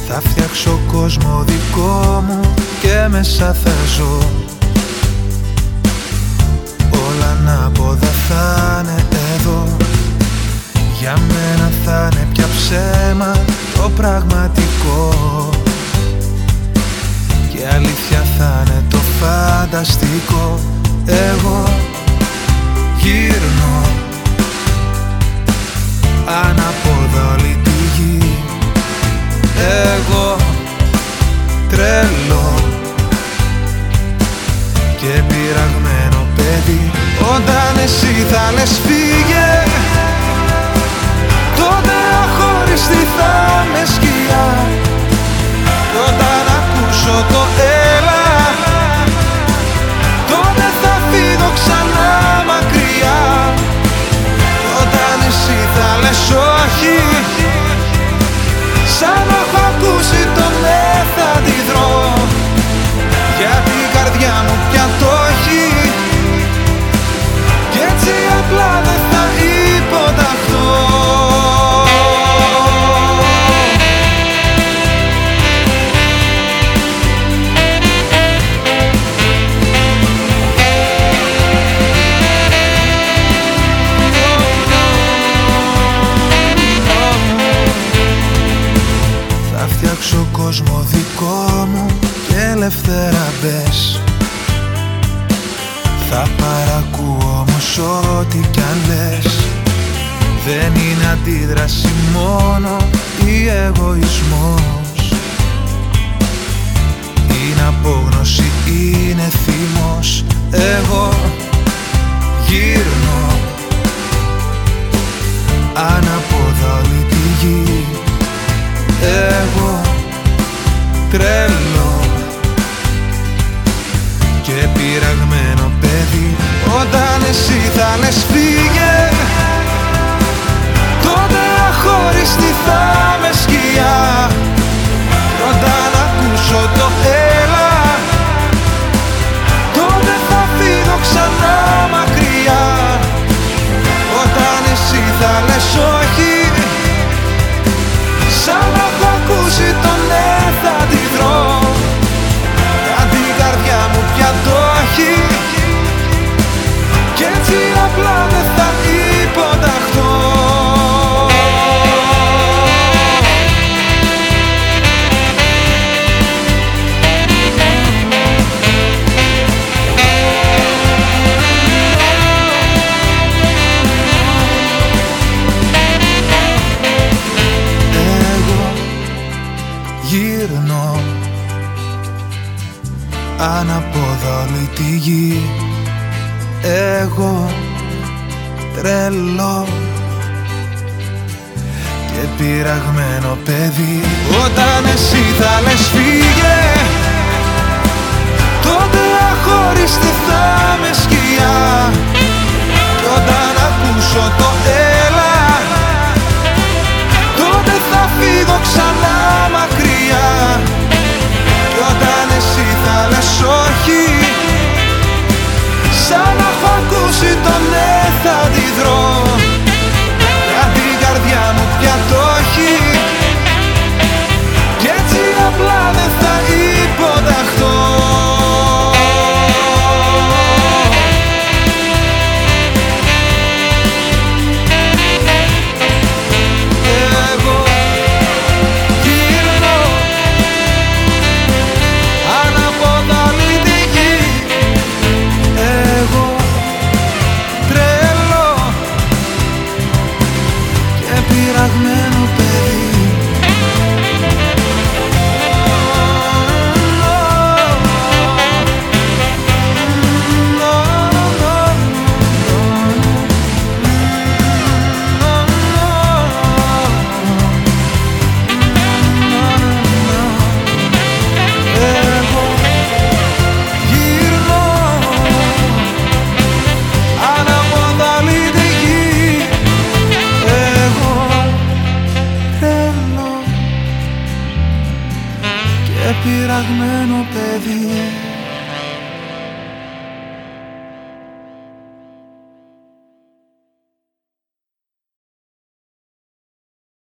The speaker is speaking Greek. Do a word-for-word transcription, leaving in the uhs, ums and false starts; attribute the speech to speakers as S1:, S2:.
S1: Θα φτιάξω κόσμο δικό μου και μέσα θα ζω. Όλα ανάποδα θα είναι εδώ. Για μένα θα είναι πια ψέμα το πραγματικό. Και αλήθεια θα είναι το φανταστικό. Εγώ γύρνω ανάποδα όλη τη γη. Εγώ τρελό και πειραγμένο παιδί. Όταν εσύ θα λες φύγε, τότε αχωριστή θα με σκιά. Κι όταν ακούσω το έλα, τότε θα φύγω ξανά μακριά. Κι όταν εσύ θα λες όχι, σαν να έχω ακούσει το ναι θα αντιδρώ. Γιατί η καρδιά μου πια το έχει κι έτσι απλά δεν θα υποταχθώ. Θα φτιάξω κόσμο δικό μου και ελεύθερα μπες. Θα παρακούω όμως ό,τι κι αν λες. Δεν είναι αντίδραση μόνο ή εγωισμός. Είναι απόγνωση, είναι θυμός. Εγώ γύρνω ανάποδα όλη τη γη. Εγώ τρελό και πειραγμένο παιδί. Όταν εσύ θα λες φύγε, τότε αχωριστή θα με σκιά. Όταν ακούσω το έλα, τότε θα φύγω ξανά μακριά. Όταν εσύ θα λες όχι, σαν να έχω ακούσει το ναι θα αντιδρώ. Γιατί η καρδιά μου πια το έχει κι έτσι απλά δεν θα υποταχθώ. Γύρνω ανάποδα όλη τη γη. Εγώ τρελό και πειραγμένο παιδί. Όταν εσύ θα λες φύγε, τότε αχωριστή θα με σκιά. Κι όταν ακούσω το έλα, τότε θα φύγω ξανά μακριά. Κι όταν εσύ θα λες όχι, σαν να έχω ακούσει το ναι θα αντιδρώ. Γιατί η καρδιά μου πια το έχει κι έτσι απλά δεν θα υποταχθώ. Πειραγμένο παιδί. Πειραγμένο παιδί.